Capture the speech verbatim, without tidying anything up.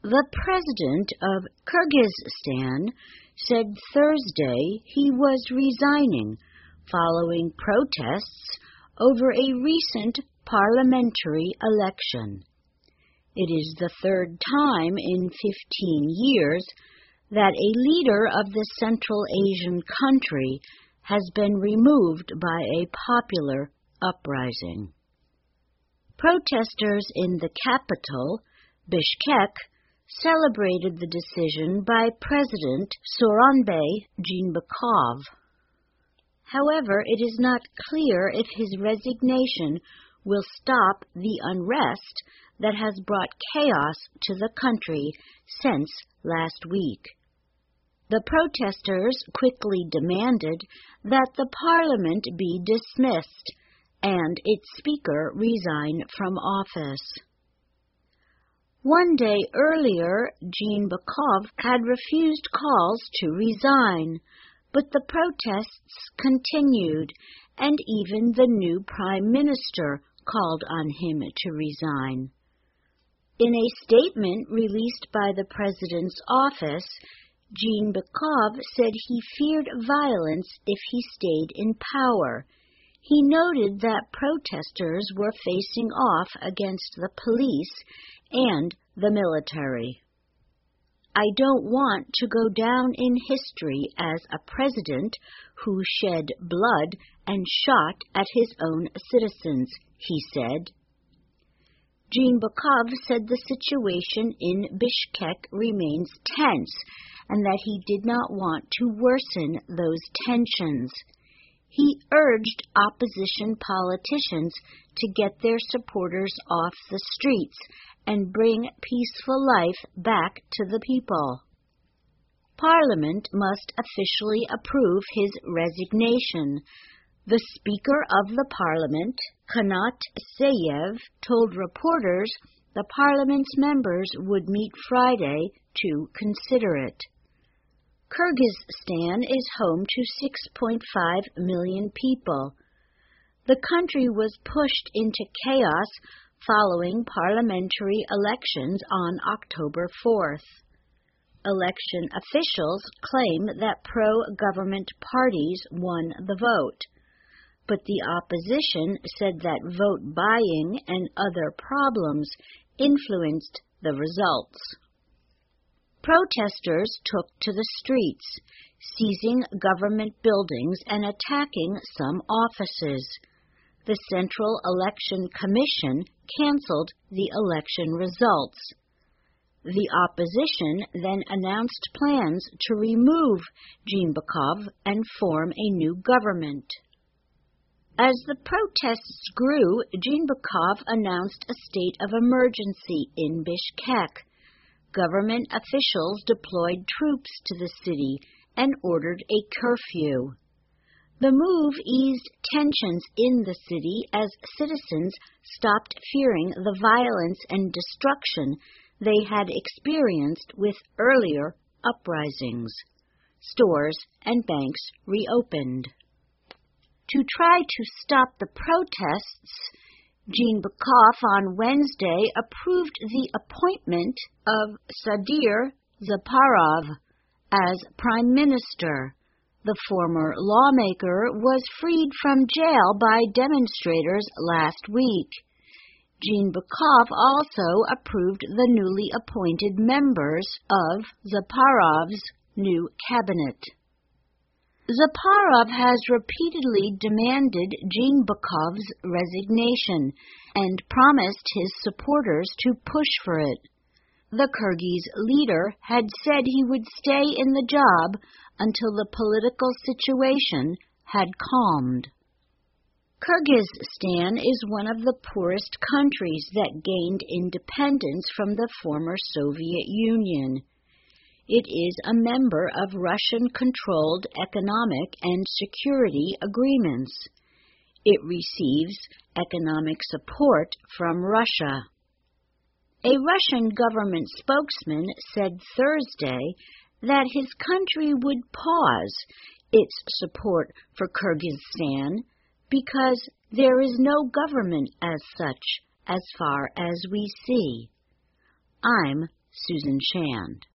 The president of Kyrgyzstan said Thursday he was resigning following protests over a recent parliamentary election. It is the third time in fifteen years that a leader of the Central Asian country has been removed by a popular uprising. Protesters in the capital, Bishkek, celebrated the decision by President Sooronbay Jeenbekov. However, it is not clear if his resignation will stop the unrest that has brought chaos to the country since last week. The protesters quickly demanded that the parliament be dismissed and its speaker resign from office. One day earlier, Jeenbekov had refused calls to resign, but the protests continued, and even the new prime minister called on him to resign. In a statement released by the president's office, Jeenbekov said he feared violence if he stayed in power. He noted that protesters were facing off against the police and the military. I don't want to go down in history as a president who shed blood and shot at his own citizens, he said. Jeenbekov said the situation in Bishkek remains tense and that he did not want to worsen those tensions. He urged opposition politicians to get their supporters off the streets and bring peaceful life back to the people. Parliament must officially approve his resignation. The Speaker of the Parliament, Kanat Sayev, told reporters the Parliament's members would meet Friday to consider it. Kyrgyzstan is home to six point five million people. The country was pushed into chaos following parliamentary elections on October fourth. Election officials claim that pro-government parties won the vote, but the opposition said that vote buying and other problems influenced the results. Protesters took to the streets, seizing government buildings and attacking some offices. The Central Election Commission canceled the election results. The opposition then announced plans to remove Jeenbekov and form a new government. As the protests grew, Jeenbekov announced a state of emergency in Bishkek. Government officials deployed troops to the city and ordered a curfew. The move eased tensions in the city as citizens stopped fearing the violence and destruction they had experienced with earlier uprisings. Stores and banks reopened. To try to stop the protests, Jeenbekov on Wednesday approved the appointment of Sadir Zaparov as prime minister. The former lawmaker was freed from jail by demonstrators last week. Jeenbekov also approved the newly appointed members of Zaparov's new cabinet. Zaparov has repeatedly demanded Jeenbekov's resignation and promised his supporters to push for it. The Kyrgyz leader had said he would stay in the job until the political situation had calmed. Kyrgyzstan is one of the poorest countries that gained independence from the former Soviet Union. It is a member of Russian-controlled economic and security agreements. It receives economic support from Russia. A Russian government spokesman said Thursday that his country would pause its support for Kyrgyzstan because there is no government as such as far as we see. I'm Susan Shand.